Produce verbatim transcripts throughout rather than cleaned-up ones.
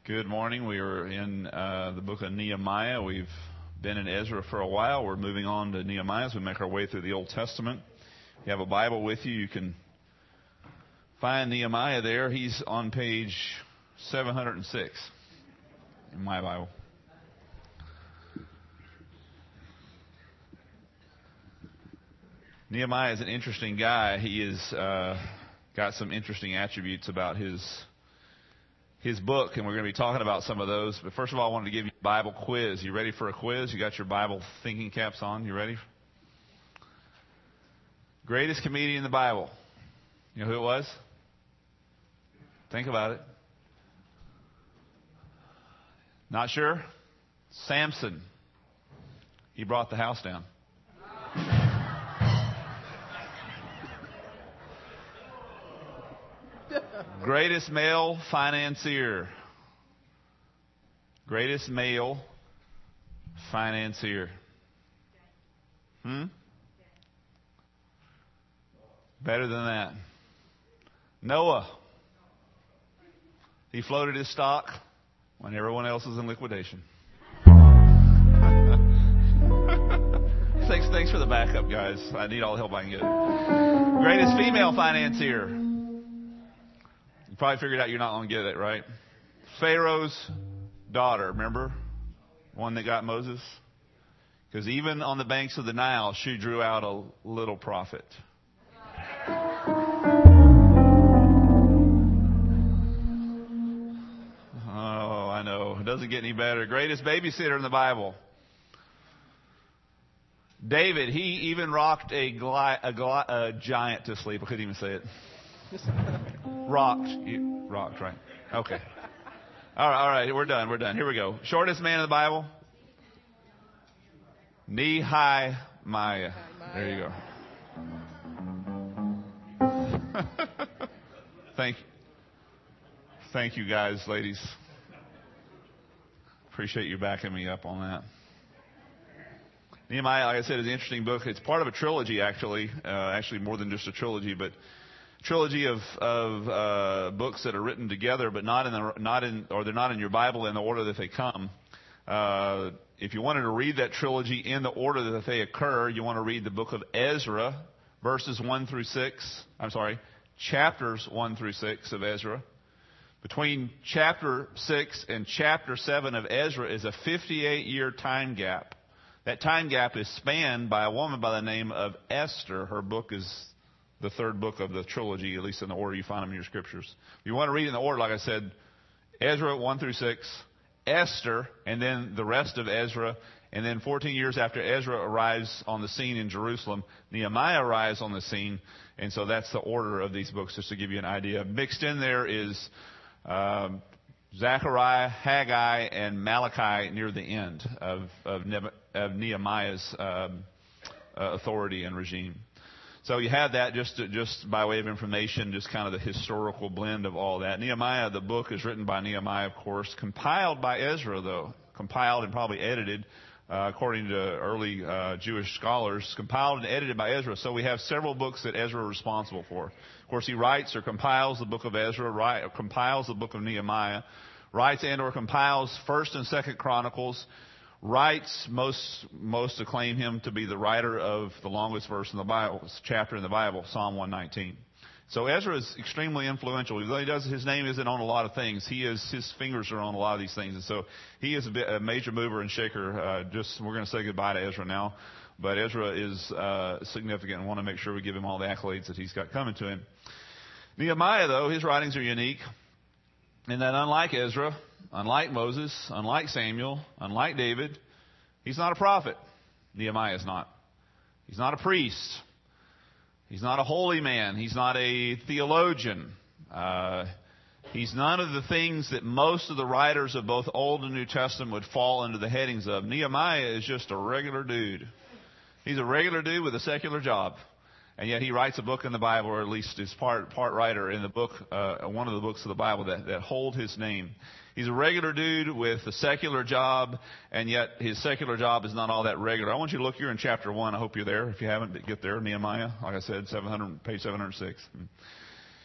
Good morning. We are in uh, the book of Nehemiah. We've been in Ezra for a while. We're moving on to Nehemiah as we make our way through the Old Testament. If you have a Bible with you, you can find Nehemiah there. He's on page seven hundred six in my Bible. Nehemiah is an interesting guy. He has uh, got some interesting attributes about his his book, and we're going to be talking about some of those. But first of all, I wanted to give you a Bible quiz. You ready for a quiz? You got your Bible thinking caps on? You ready? Greatest comedian in the Bible. You know who it was? Think about it. Not sure? Samson. He brought the house down. Greatest male financier. Greatest male financier. Hmm? Better than that. Noah. He floated his stock when everyone else was in liquidation. thanks, thanks for the backup, guys. I need all the help I can get. Greatest female financier. You probably figured out you're not going to get it, right? Pharaoh's daughter, remember? One that got Moses? Because even on the banks of the Nile, she drew out a little profit. Oh, I know. It doesn't get any better. Greatest babysitter in the Bible. David, he even rocked a, gli- a, gli- a giant to sleep. I couldn't even say it. Rocked. You, rocked, right. Okay. All right, all right, we're done, we're done. Here we go. Shortest man in the Bible? Nehemiah. There you go. Thank you. Thank you, guys, ladies. Appreciate you backing me up on that. Nehemiah, like I said, is an interesting book. It's part of a trilogy, actually. Uh, actually, more than just a trilogy, but trilogy of of uh, books that are written together, but not in the not in or they're not in your Bible in the order that they come. Uh, if you wanted to read that trilogy in the order that they occur, you want to read the book of Ezra, verses one through six. I'm sorry, chapters one through six of Ezra. Between chapter six and chapter seven of Ezra is a fifty-eight year time gap. That time gap is spanned by a woman by the name of Esther. Her book is the third book of the trilogy, at least in the order you find them in your scriptures. If you want to read in the order, like I said, Ezra one through six, Esther, and then the rest of Ezra, and then fourteen years after Ezra arrives on the scene in Jerusalem, Nehemiah arrives on the scene, and so that's the order of these books, just to give you an idea. Mixed in there is um, Zechariah, Haggai, and Malachi near the end of, of, ne- of Nehemiah's um, uh, authority and regime. So you have that just to, just by way of information, just kind of the historical blend of all that. Nehemiah, the book is written by Nehemiah, of course, compiled by Ezra, though, compiled and probably edited, uh, according to early uh, Jewish scholars, compiled and edited by Ezra. So we have several books that Ezra is responsible for. Of course, he writes or compiles the book of Ezra, write, or compiles the book of Nehemiah, writes and or compiles First and Second Chronicles. Writes, most most acclaim him to be the writer of the longest verse in the Bible, chapter in the Bible, Psalm one nineteen. So Ezra is extremely influential. Even though he does, his name isn't on a lot of things. He is, his fingers are on a lot of these things, and so he is a, bit, a major mover and shaker. Uh, just we're going to say goodbye to Ezra now, but Ezra is uh, significant, and want to make sure we give him all the accolades that he's got coming to him. Nehemiah, though, his writings are unique, in that unlike Ezra, unlike Moses, unlike Samuel, unlike David, he's not a prophet. Nehemiah is not. He's not a priest. He's not a holy man. He's not a theologian. Uh, he's none of the things that most of the writers of both Old and New Testament would fall under the headings of. Nehemiah is just a regular dude. He's a regular dude with a secular job. And yet he writes a book in the Bible, or at least is part part writer in the book, uh, one of the books of the Bible that, that hold his name. He's a regular dude with a secular job, and yet his secular job is not all that regular. I want you to look here in chapter one. I hope you're there. If you haven't, get there. Nehemiah, like I said, seven hundred, page seven hundred six.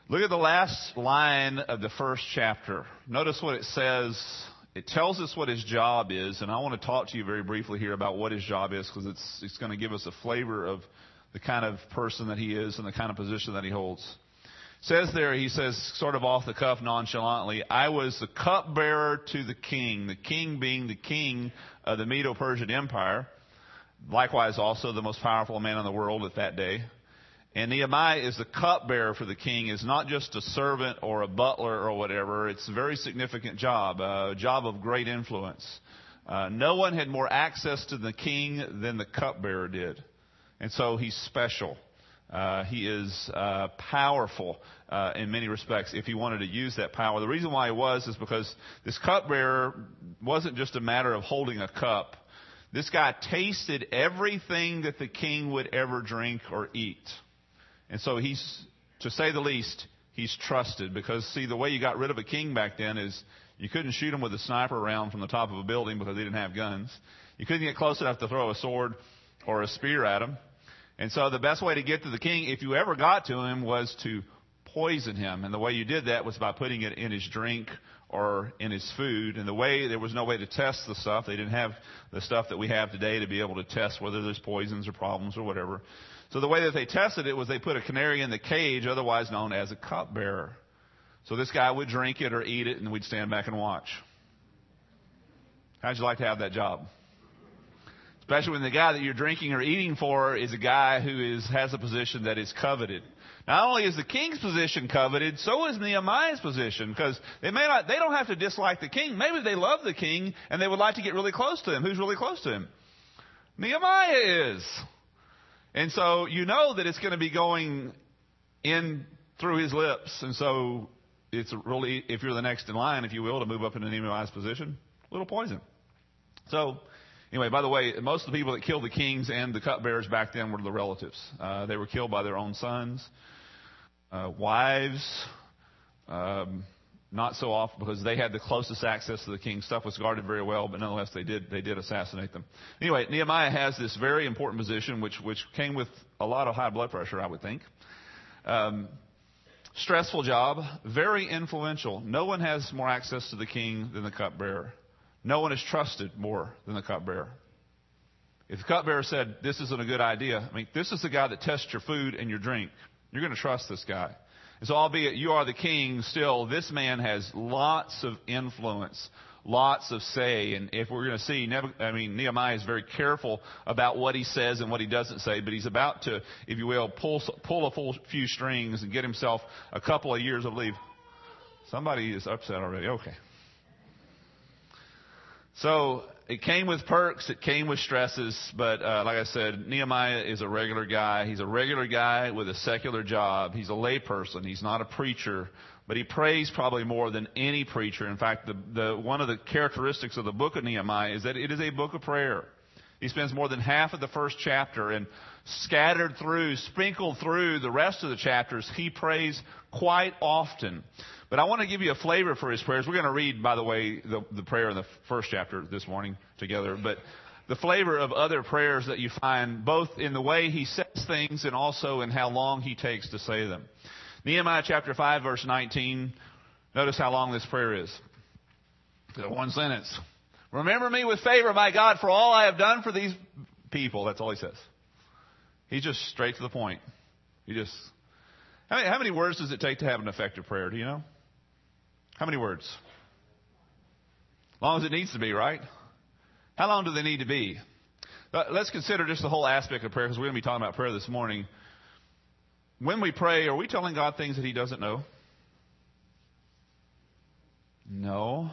Look at the last line of the first chapter. Notice what it says. It tells us what his job is, and I want to talk to you very briefly here about what his job is, because it's, it's going to give us a flavor of the kind of person that he is and the kind of position that he holds. It says there, he says, sort of off the cuff, nonchalantly, I was the cupbearer to the king, the king being the king of the Medo-Persian Empire, likewise also the most powerful man in the world at that day. And Nehemiah is the cupbearer for the king, is not just a servant or a butler or whatever. It's a very significant job, a job of great influence. Uh, no one had more access to the king than the cupbearer did. And so he's special. Uh, he is uh, powerful uh, in many respects if he wanted to use that power. The reason why he was is because this cupbearer wasn't just a matter of holding a cup. This guy tasted everything that the king would ever drink or eat. And so he's, to say the least, he's trusted. Because, see, the way you got rid of a king back then is you couldn't shoot him with a sniper round from the top of a building because they didn't have guns. You couldn't get close enough to throw a sword or a spear at him. And so the best way to get to the king, if you ever got to him, was to poison him. And the way you did that was by putting it in his drink or in his food. And the way, there was no way to test the stuff. They didn't have the stuff that we have today to be able to test whether there's poisons or problems or whatever. So the way that they tested it was they put a canary in the cage, otherwise known as a cupbearer. So this guy would drink it or eat it, and we'd stand back and watch. How'd you like to have that job? Especially when the guy that you're drinking or eating for is a guy who is has a position that is coveted. Not only is the king's position coveted, so is Nehemiah's position, because they may not, they don't have to dislike the king. Maybe they love the king and they would like to get really close to him. Who's really close to him? Nehemiah is. And so you know that it's going to be going in through his lips. And so it's really, if you're the next in line, if you will, to move up into Nehemiah's position, a little poison. So anyway, by the way, most of the people that killed the kings and the cupbearers back then were the relatives. Uh, they were killed by their own sons, uh, wives, um, not so often because they had the closest access to the king. Stuff was guarded very well, but nonetheless they did they did assassinate them. Anyway, Nehemiah has this very important position, which which came with a lot of high blood pressure, I would think. Um, stressful job, very influential. No one has more access to the king than the cupbearer. No one is trusted more than the cupbearer. If the cupbearer said, this isn't a good idea, I mean, this is the guy that tests your food and your drink. You're going to trust this guy. And so albeit you are the king, still, this man has lots of influence, lots of say. And if we're going to see, I mean, Nehemiah is very careful about what he says and what he doesn't say, but he's about to, if you will, pull, pull a full few strings and get himself a couple of years of leave. Somebody is upset already. Okay. So it came with perks, it came with stresses, but uh, like I said, Nehemiah is a regular guy. He's a regular guy with a secular job. He's a lay person. He's not a preacher, but he prays probably more than any preacher. In fact, the, the one of the characteristics of the book of Nehemiah is that it is a book of prayer. He spends more than half of the first chapter, and scattered through, sprinkled through the rest of the chapters, he prays quite often. But I want to give you a flavor for his prayers. We're going to read, by the way, the, the prayer in the first chapter this morning together. But the flavor of other prayers that you find both in the way he says things and also in how long he takes to say them. Nehemiah chapter five, verse nineteen. Notice how long this prayer is. One sentence. Remember me with favor, my God, for all I have done for these people. That's all he says. He's just straight to the point. He just... How many, how many words does it take to have an effective prayer? Do you know? How many words? As long as it needs to be, right? How long do they need to be? But let's consider just the whole aspect of prayer, because we're going to be talking about prayer this morning. When we pray, are we telling God things that he doesn't know? No.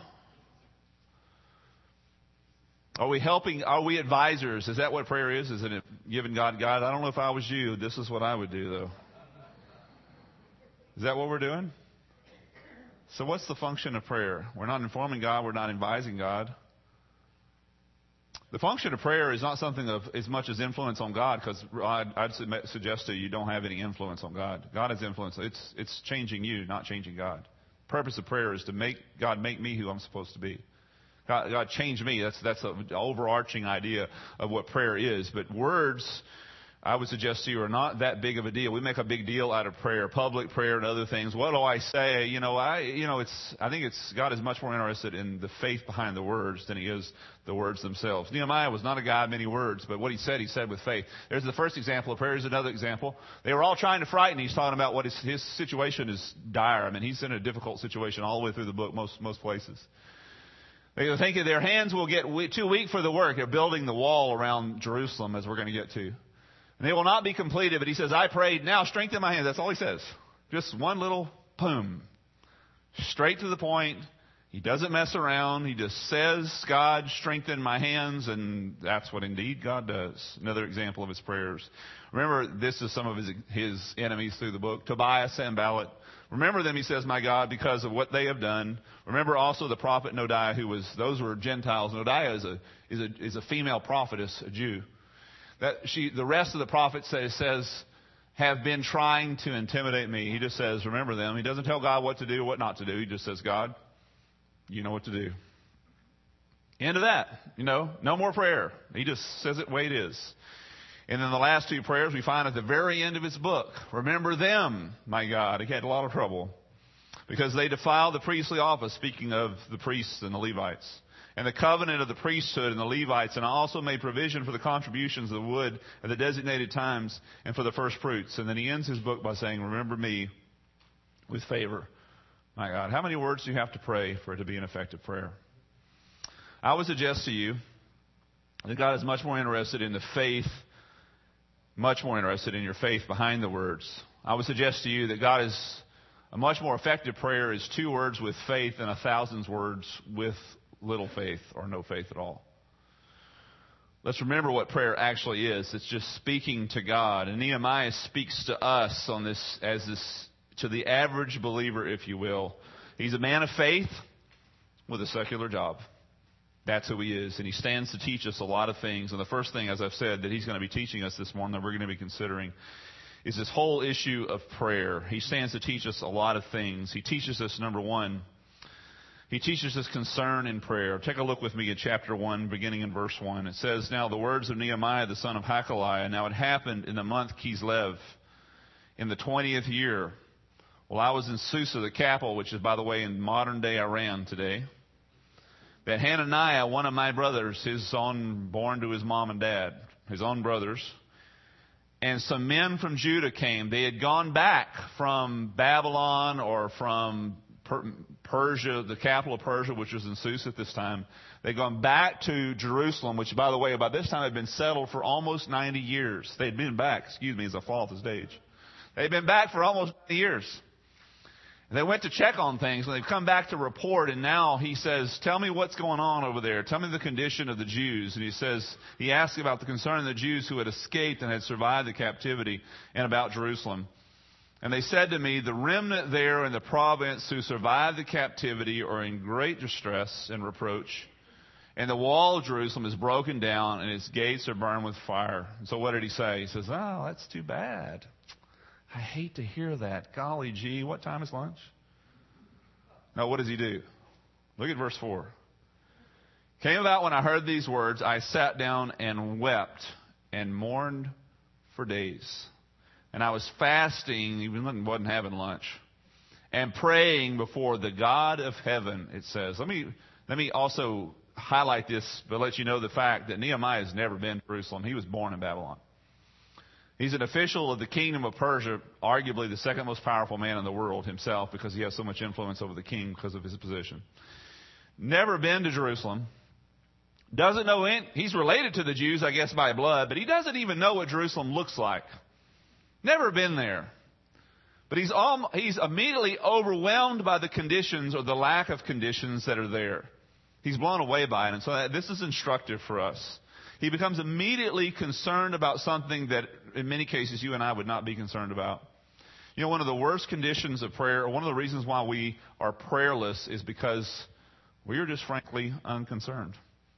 Are we helping? Are we advisors? Is that what prayer is? Is it giving God, God, I don't know if I was you. This is what I would do, though. Is that what we're doing? So what's the function of prayer? We're not informing God. We're not advising God. The function of prayer is not something of as much as influence on God, because I'd, I'd suggest to you, you don't have any influence on God. God has influence. It's, it's changing you, not changing God. The purpose of prayer is to make God make me who I'm supposed to be. God, God change me. That's, that's the overarching idea of what prayer is. But words... I would suggest to you, are not that big of a deal. We make a big deal out of prayer, public prayer and other things. What do I say? You know, I, you know, it's, I think it's, God is much more interested in the faith behind the words than he is the words themselves. Nehemiah was not a guy of many words, but what he said, he said with faith. There's the first example of prayer. Here's another example. They were all trying to frighten. He's talking about what his, his situation is dire. I mean, he's in a difficult situation all the way through the book, most, most places. They were thinking their hands will get too weak for the work. They're building the wall around Jerusalem, as we're going to get to. And they will not be completed, but he says, I prayed, now strengthen my hands. That's all he says. Just one little boom. Straight to the point. He doesn't mess around. He just says, God, strengthen my hands. And that's what indeed God does. Another example of his prayers. Remember, this is some of his, his enemies through the book. Tobiah, Sanballat. Remember them, he says, my God, because of what they have done. Remember also the prophet Noadiah, who was, those were Gentiles. Noadiah is a, is a, is a female prophetess, a Jew. That she, the rest of the prophet says, says, have been trying to intimidate me. He just says, remember them. He doesn't tell God what to do or what not to do. He just says, God, you know what to do. End of that. You know, no more prayer. He just says it the way it is. And then the last two prayers we find at the very end of his book. Remember them, my God. He had a lot of trouble because they defiled the priestly office, speaking of the priests and the Levites, and the covenant of the priesthood and the Levites, and I also made provision for the contributions of the wood at the designated times and for the first fruits. And then he ends his book by saying, remember me with favor. My God, how many words do you have to pray for it to be an effective prayer? I would suggest to you that God is much more interested in the faith, much more interested in your faith behind the words. I would suggest to you that God is, a much more effective prayer is two words with faith than a thousand words with little faith or no faith at all. Let's remember what prayer actually is. It's just speaking to God. And Nehemiah speaks to us on this as this, to the average believer, if you will. He's a man of faith with a secular job. That's who he is. And he stands to teach us a lot of things. And the first thing, as I've said, that he's going to be teaching us this morning that we're going to be considering is this whole issue of prayer. He stands to teach us a lot of things. He teaches us, number one, he teaches us concern in prayer. Take a look with me at chapter one, beginning in verse one. It says, now the words of Nehemiah, the son of Hakaliah. Now it happened in the month Kislev, in the twentieth year, while I was in Susa, the capital, which is, by the way, in modern-day Iran today, that Hananiah, one of my brothers, his own, born to his mom and dad, his own brothers, and some men from Judah came. They had gone back from Babylon or from Persia, the capital of Persia, which was in Susa at this time. They'd gone back to Jerusalem, which, by the way, by this time had been settled for almost ninety years. They'd been back, excuse me, as I fall at this age. They'd been back for almost ninety years. And they went to check on things, and they've come back to report, and now he says, tell me what's going on over there. Tell me the condition of the Jews. And he says, he asks about the concern of the Jews who had escaped and had survived the captivity and about Jerusalem. And they said to me, the remnant there in the province who survived the captivity are in great distress and reproach. And the wall of Jerusalem is broken down and its gates are burned with fire. And so what did he say? He says, oh, that's too bad. I hate to hear that. Golly gee, what time is lunch? No, what does he do? Look at verse four. Came about when I heard these words, I sat down and wept and mourned for days. And I was fasting, even wasn't having lunch, and praying before the God of heaven, it says. Let me, let me also highlight this, but let you know the fact that Nehemiah has never been to Jerusalem. He was born in Babylon. He's an official of the kingdom of Persia, arguably the second most powerful man in the world himself, because he has so much influence over the king because of his position. Never been to Jerusalem. Doesn't know any, he's related to the Jews, I guess, by blood, but he doesn't even know what Jerusalem looks like. Never been there. But he's all, he's immediately overwhelmed by the conditions or the lack of conditions that are there. He's blown away by it. And so this is instructive for us. He becomes immediately concerned about something that in many cases you and I would not be concerned about. You know, one of the worst conditions of prayer, or one of the reasons why we are prayerless, is because we are just frankly unconcerned.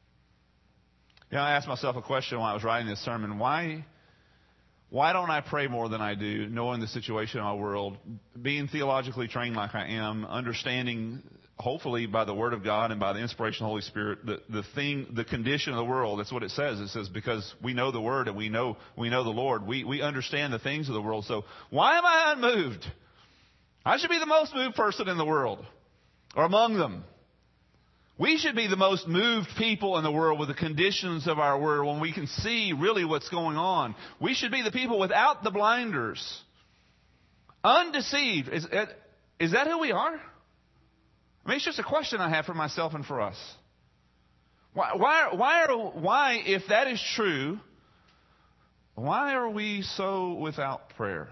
You know, I asked myself a question while I was writing this sermon. Why... Why don't I pray more than I do, knowing the situation in our world, being theologically trained like I am, understanding hopefully by the Word of God and by the inspiration of the Holy Spirit, the, the thing, the condition of the world. That's what it says. It says because we know the Word and we know we know the Lord, we we understand the things of the world. So why am I unmoved? I should be the most moved person in the world, or among them. We should be the most moved people in the world with the conditions of our world when we can see really what's going on. We should be the people without the blinders, undeceived. Is, is that who we are? I mean, it's just a question I have for myself and for us. Why, why, why, are, why, if that is true, why are we so without prayer?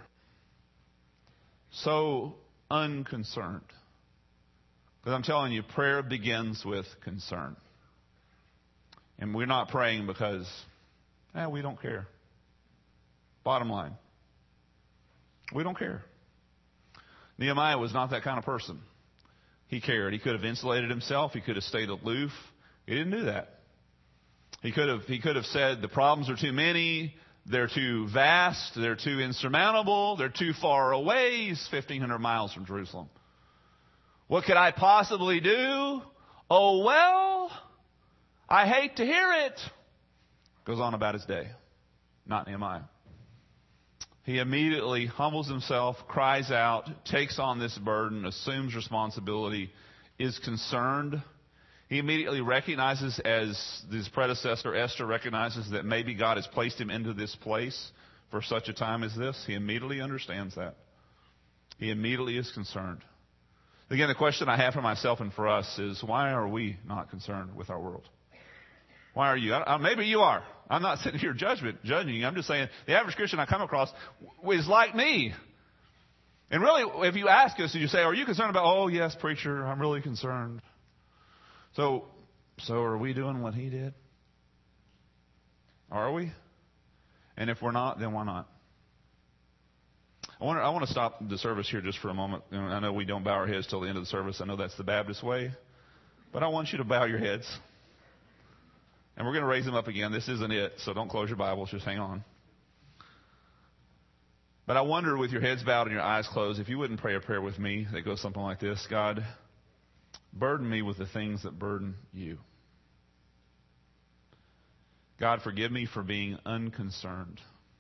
So unconcerned? Because I'm telling you, prayer begins with concern. And we're not praying because, eh, we don't care. Bottom line, we don't care. Nehemiah was not that kind of person. He cared. He could have insulated himself. He could have stayed aloof. He didn't do that. He could have, he could have said, the problems are too many. They're too vast. They're too insurmountable. They're too far away. He's fifteen hundred miles from Jerusalem. What could I possibly do? Oh, well, I hate to hear it. Goes on about his day. Not Nehemiah. He immediately humbles himself, cries out, takes on this burden, assumes responsibility, is concerned. He immediately recognizes, as his predecessor Esther recognizes, that maybe God has placed him into this place for such a time as this. He immediately understands that. He immediately is concerned. Again, the question I have for myself and for us is, why are we not concerned with our world? Why are you? I, I, maybe you are. I'm not sitting here judgment, judging you. I'm just saying the average Christian I come across is like me. And really, if you ask us, and you say, are you concerned about, oh, yes, preacher, I'm really concerned. So, so are we doing what he did? Are we? And if we're not, then why not? I want, to, I want to stop the service here just for a moment. I know we don't bow our heads till the end of the service. I know that's the Baptist way. But I want you to bow your heads. And we're going to raise them up again. This isn't it, so don't close your Bibles. Just hang on. But I wonder, with your heads bowed and your eyes closed, if you wouldn't pray a prayer with me that goes something like this. God, burden me with the things that burden you. God, forgive me for being unconcerned.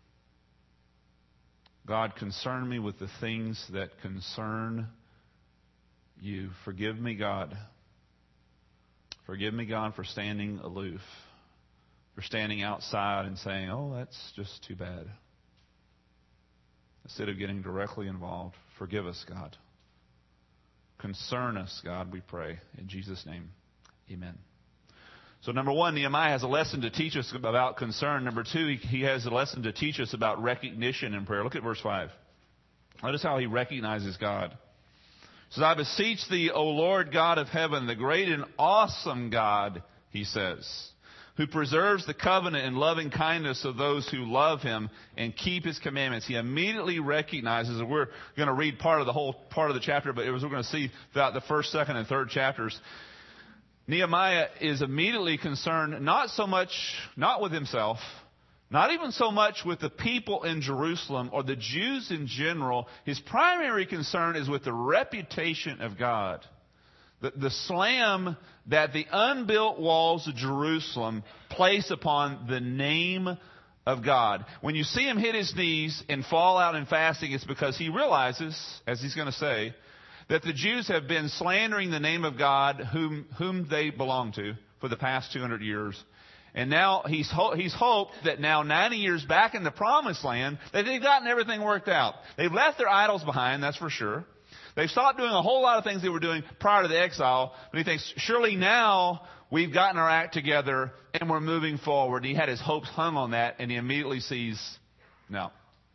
God, concern me with the things that concern you. Forgive me, God. Forgive me, God, for standing aloof, for standing outside and saying, oh, that's just too bad. Instead of getting directly involved, forgive us, God. Concern us, God, we pray. In Jesus' name, amen. So number one, Nehemiah has a lesson to teach us about concern. Number two, he has a lesson to teach us about recognition in prayer. Look at verse five. Notice how he recognizes God. He says, I beseech thee, O Lord God of heaven, the great and awesome God, he says, who preserves the covenant and loving kindness of those who love him and keep his commandments. He immediately recognizes, and we're going to read part of the whole part of the chapter, but as we're going to see throughout the first, second, and third chapters, Nehemiah is immediately concerned not so much, not with himself, not even so much with the people in Jerusalem or the Jews in general. His primary concern is with the reputation of God. The, the slam that the unbuilt walls of Jerusalem place upon the name of God. When you see him hit his knees and fall out in fasting, it's because he realizes, as he's going to say, that the Jews have been slandering the name of God whom, whom they belong to for the past two hundred years. And now he's, ho- he's hoped that now ninety years back in the promised land, that they've gotten everything worked out. They've left their idols behind, that's for sure. They've stopped doing a whole lot of things they were doing prior to the exile. But he thinks, surely now we've gotten our act together and we're moving forward. He had his hopes hung on that, and he immediately sees, no.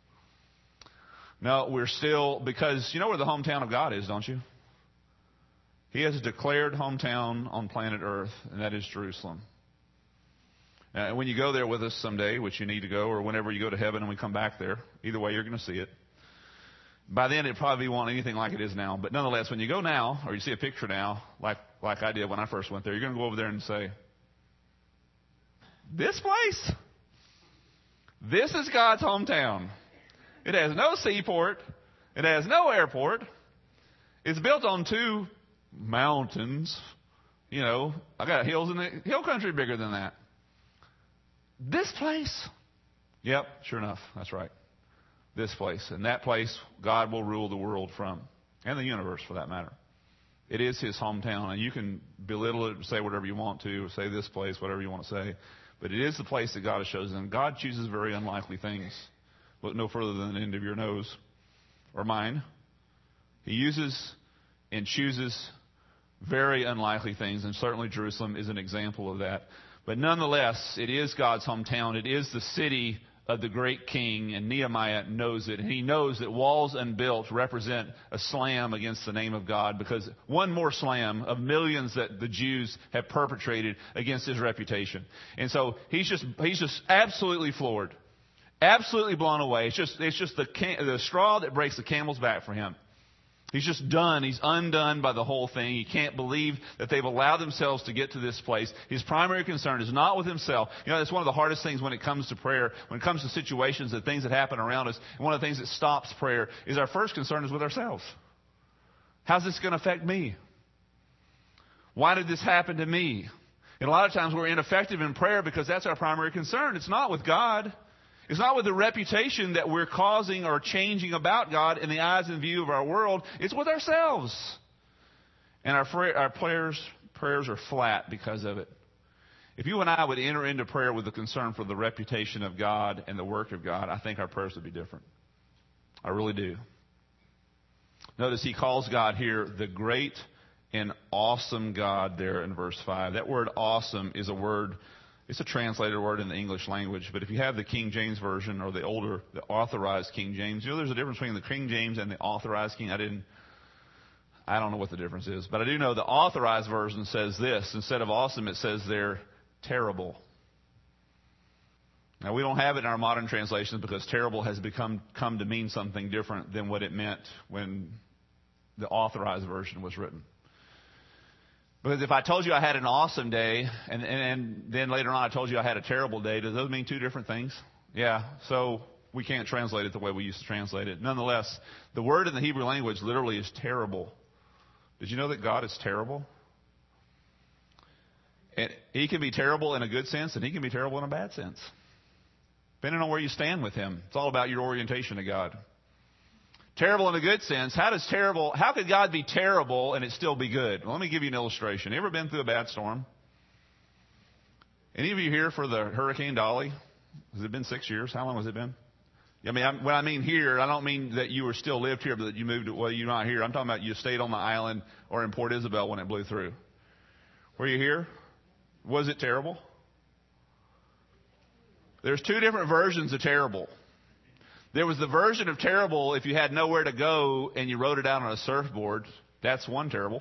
No, we're still, because you know where the hometown of God is, don't you? He has a declared hometown on planet Earth, and that is Jerusalem. Uh, when you go there with us someday, which you need to go, or whenever you go to heaven and we come back there, either way you're going to see it. By then it probably won't anything like it is now. But nonetheless, when you go now, or you see a picture now, like, like I did when I first went there, you're going to go over there and say, this place? This is God's hometown. It has no seaport. It has no airport. It's built on two mountains. You know, I got hills in the hill country bigger than that. This place. Yep, sure enough. That's right. This place. And that place, God will rule the world from. And the universe, for that matter. It is his hometown. And you can belittle it, say whatever you want to, or say this place, whatever you want to say. But it is the place that God has chosen. God chooses very unlikely things. Look no further than the end of your nose or mine. He uses and chooses very unlikely things, and certainly Jerusalem is an example of that. But nonetheless, it is God's hometown. It is the city of the great king, and Nehemiah knows it. And he knows that walls unbuilt represent a slam against the name of God, because one more slam of millions that the Jews have perpetrated against his reputation. And so he's just he's just absolutely floored, absolutely blown away. It's just it's just the the straw that breaks the camel's back for him. He's just done. He's undone by the whole thing. He can't believe that they've allowed themselves to get to this place. His primary concern is not with himself. You know, that's one of the hardest things when it comes to prayer, when it comes to situations and things that happen around us. And one of the things that stops prayer is our first concern is with ourselves. How's this going to affect me? Why did this happen to me? And a lot of times we're ineffective in prayer because that's our primary concern. It's not with God. It's not with the reputation that we're causing or changing about God in the eyes and view of our world. It's with ourselves. And our, our prayers, prayers are flat because of it. If you and I would enter into prayer with a concern for the reputation of God and the work of God, I think our prayers would be different. I really do. Notice he calls God here the great and awesome God there in verse five. That word awesome is a word, it's a translated word in the English language. But if you have the King James Version or the older, the authorized King James, you know there's a difference between the King James and the authorized King. I didn't, I don't know what the difference is. But I do know the authorized version says this. Instead of awesome, it says they're terrible. Now, we don't have it in our modern translations because terrible has become come to mean something different than what it meant when the authorized version was written. Because if I told you I had an awesome day, and, and, and then later on I told you I had a terrible day, does those mean two different things? Yeah, so we can't translate it the way we used to translate it. Nonetheless, the word in the Hebrew language literally is terrible. Did you know that God is terrible? And he can be terrible in a good sense, and he can be terrible in a bad sense, depending on where you stand with him. It's all about your orientation to God. Terrible in a good sense. How does terrible, how could God be terrible and it still be good? Well, let me give you an illustration. You ever been through a bad storm? Any of you here for the Hurricane Dolly? Has it been six years? How long has it been? I mean, I'm, when I mean here, I don't mean that you were still lived here, but that you moved, well, you're not here. I'm talking about you stayed on the island or in Port Isabel when it blew through. Were you here? Was it terrible? There's two different versions of terrible. There was the version of terrible if you had nowhere to go and you wrote it out on a surfboard. That's one terrible.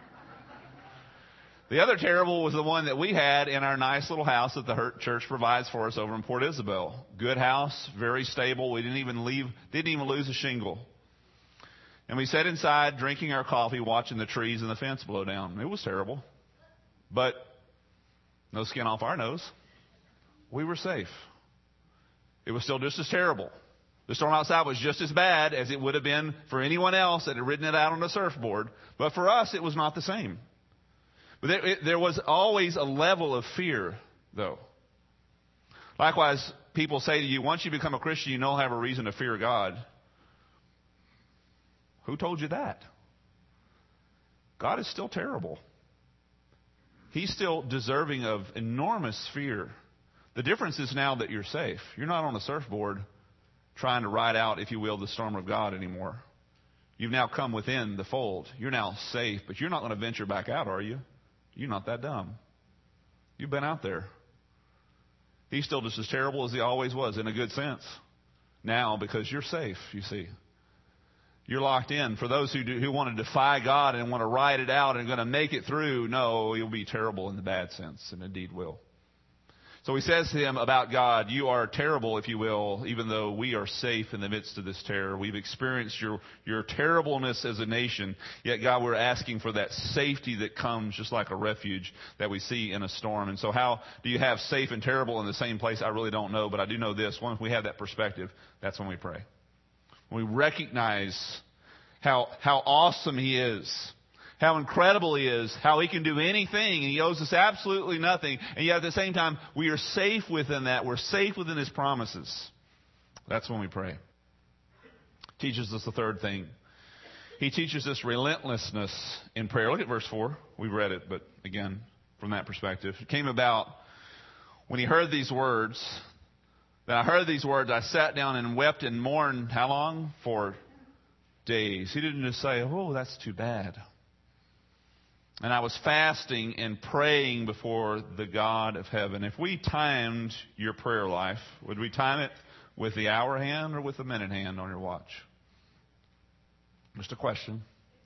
The other terrible was the one that we had in our nice little house that the church provides for us over in Port Isabel. Good house, very stable. We didn't even leave, didn't even lose a shingle. And we sat inside drinking our coffee, watching the trees and the fence blow down. It was terrible. But no skin off our nose. We were safe. It was still just as terrible. The storm outside was just as bad as it would have been for anyone else that had ridden it out on a surfboard. But for us, it was not the same. But there, it, there was always a level of fear, though. Likewise, people say to you, once you become a Christian, you don't have a reason to fear God. Who told you that? God is still terrible. He's still deserving of enormous fear. The difference is now that you're safe. You're not on a surfboard trying to ride out, if you will, the storm of God anymore. You've now come within the fold. You're now safe, but you're not going to venture back out, are you? You're not that dumb. You've been out there. He's still just as terrible as he always was, in a good sense. Now, because you're safe, you see. You're locked in. For those who do, who want to defy God and want to ride it out and going to make it through, no, you'll be terrible in the bad sense, and indeed will. So he says to him about God, you are terrible, if you will, even though we are safe in the midst of this terror. We've experienced your, your terribleness as a nation, yet God, we're asking for that safety that comes just like a refuge that we see in a storm. And so how do you have safe and terrible in the same place? I really don't know, but I do know this. Once we have that perspective, that's when we pray. When we recognize how, how awesome he is, how incredible He is, how He can do anything, and He owes us absolutely nothing. And yet at the same time, we are safe within that. We're safe within His promises. That's when we pray. Teaches us the third thing. He teaches us relentlessness in prayer. Look at verse four. We read it, but again, from that perspective. It came about when he heard these words. Then I heard these words. I sat down and wept and mourned. How long? For days. He didn't just say, oh, that's too bad. And I was fasting and praying before the God of heaven. If we timed your prayer life, would we time it with the hour hand or with the minute hand on your watch? Just a question.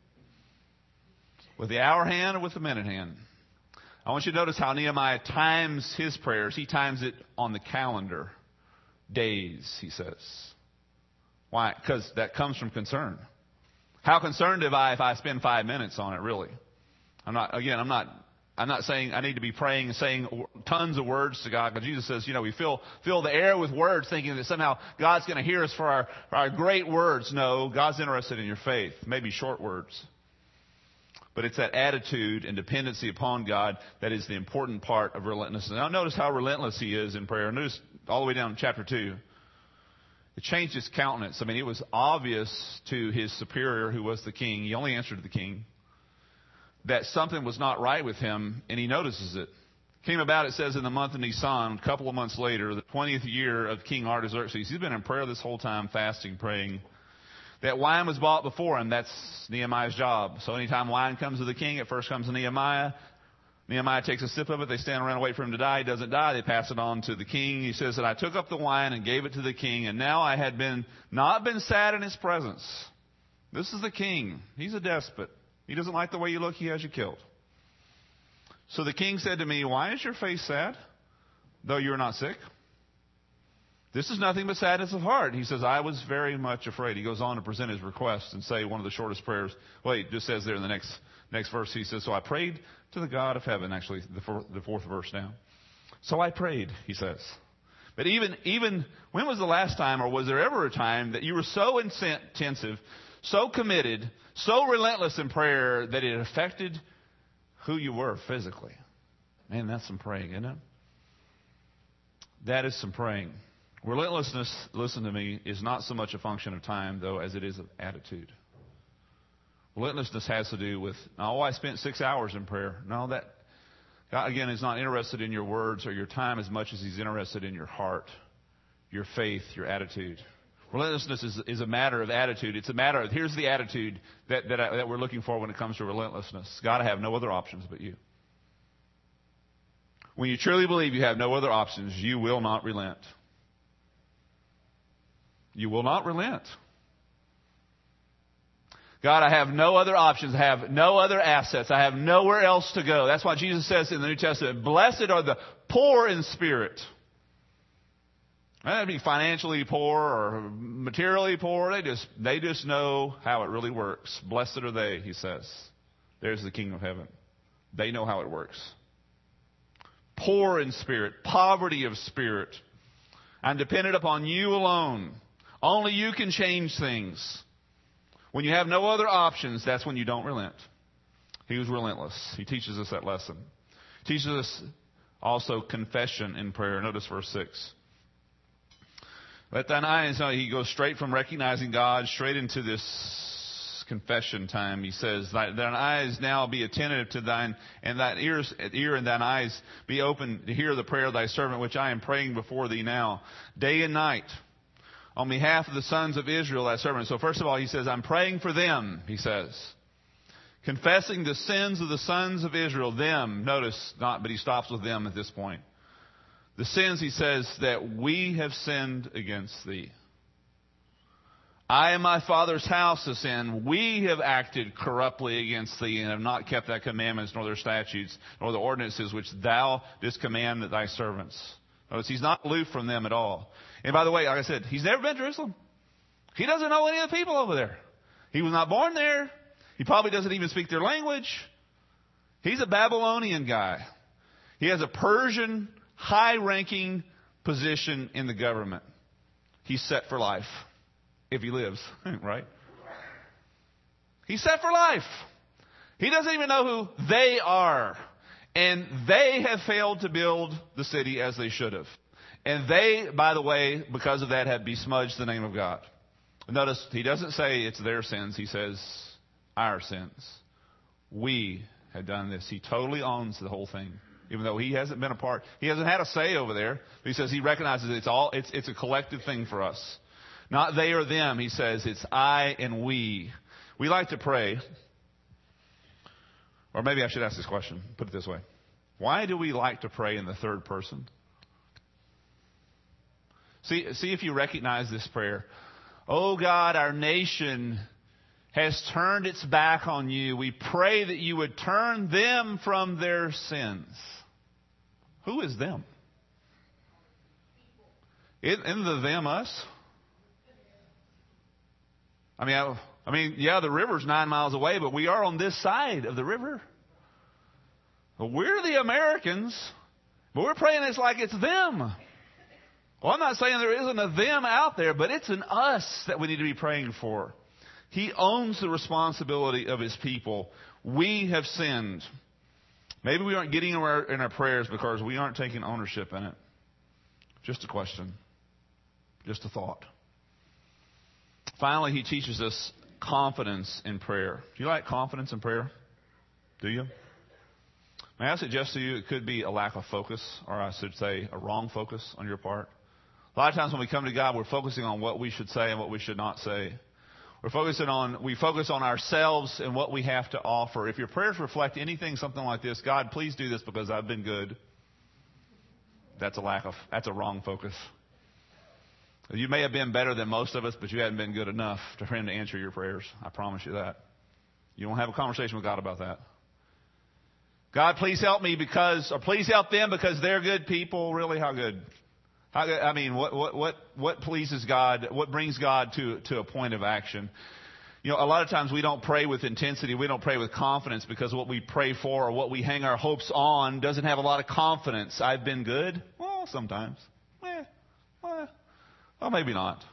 With the hour hand or with the minute hand? I want you to notice how Nehemiah times his prayers. He times it on the calendar. Days, he says. Why? Because that comes from concern. How concerned am I if I spend five minutes on it, really? I'm not, again, I'm not, I'm not saying I need to be praying and saying tons of words to God, but Jesus says, you know, we fill, fill the air with words thinking that somehow God's going to hear us for our, for our great words. No, God's interested in your faith, maybe short words. But it's that attitude and dependency upon God that is the important part of relentlessness. Now notice how relentless he is in prayer. Notice all the way down to chapter two. It changed his countenance. I mean, it was obvious to his superior, who was the king. He only answered to the king. That something was not right with him, and he notices it. Came about, it says, in the month of Nisan, a couple of months later, the twentieth year of King Artaxerxes. He's been in prayer this whole time, fasting, praying. That wine was bought before him. That's Nehemiah's job. So anytime wine comes to the king, it first comes to Nehemiah. Nehemiah takes a sip of it. They stand around and wait for him to die. He doesn't die. They pass it on to the king. He says that I took up the wine and gave it to the king, and now I had been not been sad in his presence. This is the king. He's a despot. He doesn't like the way you look. He has you killed. So the king said to me, why is your face sad, though you are not sick? This is nothing but sadness of heart. He says, I was very much afraid. He goes on to present his request and say one of the shortest prayers. Well, he just says there in the next next verse, he says, so I prayed to the God of heaven. Actually, the fourth, the fourth verse now. So I prayed, he says. But even, even, when was the last time, or was there ever a time that you were so intensive, so committed, so relentless in prayer that it affected who you were physically? Man, that's some praying, isn't it? That is some praying. Relentlessness, listen to me, is not so much a function of time, though, as it is of attitude. Relentlessness has to do with, oh, I spent six hours in prayer. No, that, God, again, is not interested in your words or your time as much as He's interested in your heart, your faith, your attitude. Relentlessness is, is a matter of attitude. It's a matter of, here's the attitude that, that, I, that we're looking for when it comes to relentlessness. God, I have no other options but you. When you truly believe you have no other options, you will not relent. You will not relent. God, I have no other options. I have no other assets. I have nowhere else to go. That's why Jesus says in the New Testament, blessed are the poor in spirit. That'd be financially poor or materially poor. They just, they just know how it really works. Blessed are they, he says. There's the kingdom of heaven. They know how it works. Poor in spirit, poverty of spirit. I'm dependent upon you alone. Only you can change things. When you have no other options, that's when you don't relent. He was relentless. He teaches us that lesson. He teaches us also confession in prayer. Notice verse six. Let thine eyes, no, he goes straight from recognizing God straight into this confession time. He says, thine eyes now be attentive to thine, and thine ears, ear and thine eyes be open to hear the prayer of thy servant, which I am praying before thee now, day and night, on behalf of the sons of Israel, thy servant. So first of all, he says, I'm praying for them, he says. Confessing the sins of the sons of Israel, them. Notice, not, but he stops with them at this point. The sins, he says, that we have sinned against thee. I and my father's house have sinned. We have acted corruptly against thee and have not kept thy commandments, nor their statutes, nor the ordinances which thou didst command thy servants. Notice, he's not aloof from them at all. And by the way, like I said, he's never been to Jerusalem. He doesn't know any of the people over there. He was not born there. He probably doesn't even speak their language. He's a Babylonian guy. He has a Persian, high-ranking position in the government. He's set for life, if he lives, right? He's set for life. He doesn't even know who they are. And they have failed to build the city as they should have. And they, by the way, because of that, have besmudged the name of God. Notice, he doesn't say it's their sins. He says our sins. We have done this. He totally owns the whole thing, even though he hasn't been a part. He hasn't had a say over there. But he says he recognizes it's all. It's it's a collective thing for us, not they or them. He says it's I and we. We like to pray, or maybe I should ask this question. Put it this way: why do we like to pray in the third person? See, see if you recognize this prayer. Oh God, our nation has turned its back on you. We pray that you would turn them from their sins. Who is them? Isn't the them us? I mean, I, I mean, yeah, the river's nine miles away, but we are on this side of the river. Well, we're the Americans, but we're praying it's like it's them. Well, I'm not saying there isn't a them out there, but it's an us that we need to be praying for. He owns the responsibility of His people. We have sinned. Maybe we aren't getting in our, in our prayers because we aren't taking ownership in it. Just a question. Just a thought. Finally, He teaches us confidence in prayer. Do you like confidence in prayer? Do you? May I suggest to you it could be a lack of focus, or I should say a wrong focus on your part. A lot of times when we come to God, we're focusing on what we should say and what we should not say. We're focusing on, we focus on ourselves and what we have to offer. If your prayers reflect anything, something like this, God, please do this because I've been good. That's a lack of, that's a wrong focus. You may have been better than most of us, but you hadn't been good enough for Him to answer your prayers. I promise you that. You don't have a conversation with God about that. God, please help me because, or please help them because they're good people. Really, how good? How, I mean, what, what, what, what pleases God? What brings God to, to a point of action? You know, a lot of times we don't pray with intensity. We don't pray with confidence because what we pray for or what we hang our hopes on doesn't have a lot of confidence. I've been good? Well, sometimes. Eh, well, well, maybe not.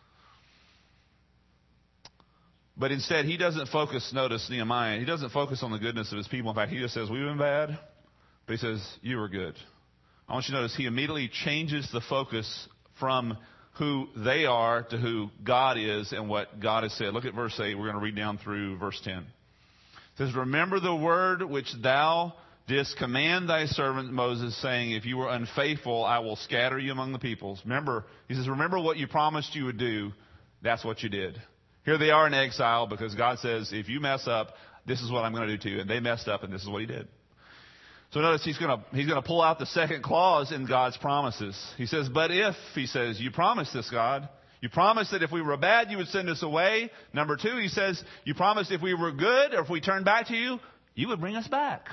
But instead, he doesn't focus, notice Nehemiah, he doesn't focus on the goodness of his people. In fact, he just says, we've been bad. But he says, you were good. I want you to notice he immediately changes the focus from who they are to who God is and what God has said. Look at verse eight. We're going to read down through verse ten. It says, remember the word which thou didst command thy servant Moses, saying, if you were unfaithful, I will scatter you among the peoples. Remember, he says, remember what you promised you would do. That's what you did. Here they are in exile because God says, if you mess up, this is what I'm going to do to you. And they messed up, and this is what He did. So notice he's going to he's going to pull out the second clause in God's promises. He says, but if, he says, you promised this, God. You promised that if we were bad, you would send us away. Number two, he says, you promised if we were good or if we turned back to you, you would bring us back.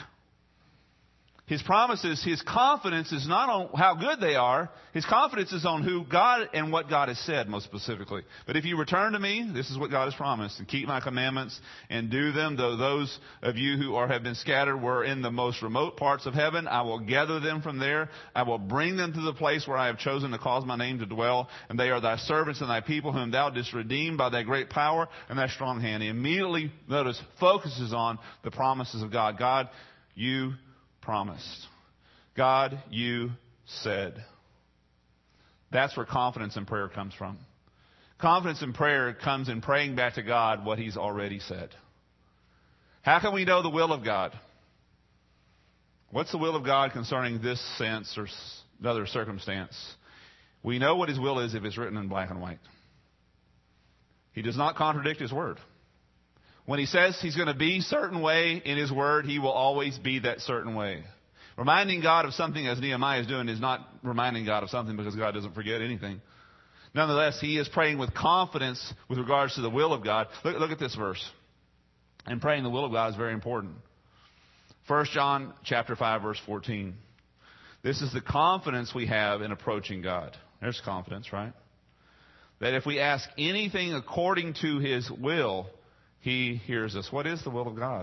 His promises, his confidence is not on how good they are. His confidence is on who God and what God has said most specifically. But if you return to me, this is what God has promised, and keep my commandments and do them, though those of you who are have been scattered were in the most remote parts of heaven, I will gather them from there. I will bring them to the place where I have chosen to cause my name to dwell, and they are thy servants and thy people whom thou didst redeem by thy great power and thy strong hand. He immediately, notice, focuses on the promises of God. God, you promised. God, you said. That's where confidence in prayer comes from. Confidence in prayer comes in praying back to God what He's already said. How can we know the will of God? What's the will of God concerning this sense or another circumstance? We know what His will is if it's written in black and white. He does not contradict His word. When He says He's going to be a certain way in His word, He will always be that certain way. Reminding God of something, as Nehemiah is doing, is not reminding God of something because God doesn't forget anything. Nonetheless, he is praying with confidence with regards to the will of God. Look, look at this verse. And praying the will of God is very important. First John chapter five, verse fourteen. This is the confidence we have in approaching God. There's confidence, right? That if we ask anything according to His will, He hears us. What is the will of God?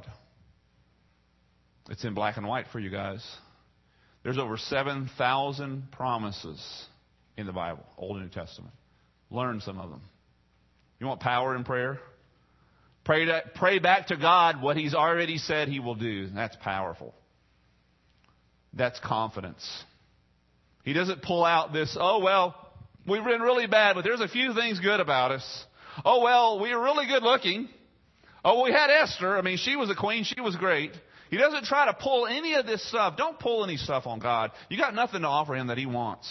It's in black and white for you guys. There's over seven thousand promises in the Bible, Old and New Testament. Learn some of them. You want power in prayer? Pray, to, pray back to God what He's already said He will do. That's powerful. That's confidence. He doesn't pull out this, oh, well, we've been really bad, but there's a few things good about us. Oh, well, we were really good looking. Oh, we had Esther. I mean, she was a queen. She was great. He doesn't try to pull any of this stuff. Don't pull any stuff on God. You got nothing to offer Him that He wants.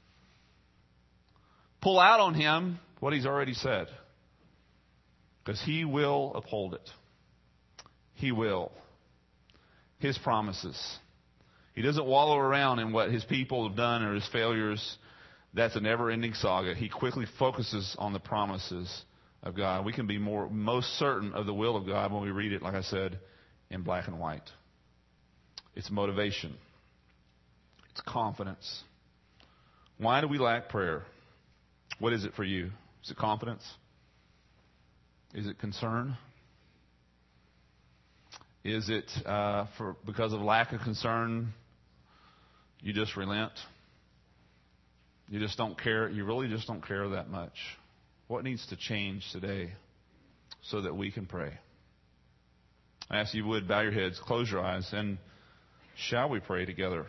Pull out on Him what He's already said. Because He will uphold it. He will. His promises. He doesn't wallow around in what His people have done or His failures. That's a never-ending saga. He quickly focuses on the promises of God. We can be more most certain of the will of God when we read it, like I said, in black and white. It's motivation. It's confidence. Why do we lack prayer? What is it for you? Is it confidence? Is it concern? Is it uh, for because of lack of concern, you just relent? You just don't care. You really just don't care that much. What needs to change today so that we can pray? I ask you would bow your heads, close your eyes, and shall we pray together?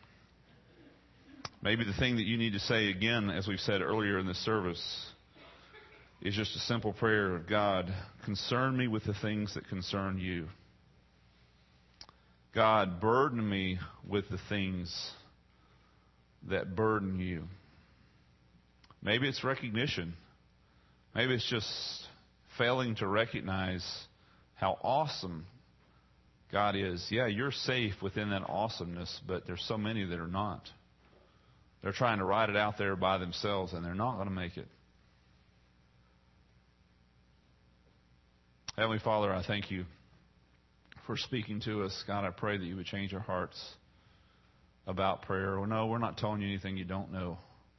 Maybe the thing that you need to say again, as we've said earlier in this service, is just a simple prayer. God, concern me with the things that concern you. God, burden me with the things that burden you. Maybe it's recognition. Maybe it's just failing to recognize how awesome God is. Yeah, you're safe within that awesomeness, but there's so many that are not. They're trying to ride it out there by themselves, and they're not going to make it. Heavenly Father, I thank you for speaking to us. God, I pray that you would change our hearts about prayer. Well, no, we're not telling you anything you don't know.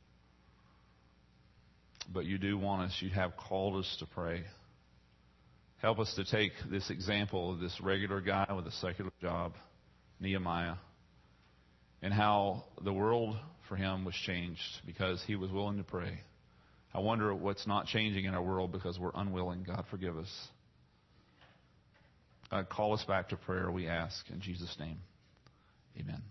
But you do want us, you have called us to pray. Help us to take this example of this regular guy with a secular job, Nehemiah, and how the world for him was changed because he was willing to pray. I wonder what's not changing in our world because we're unwilling. God, forgive us. God, call us back to prayer, we ask. In Jesus' name, amen.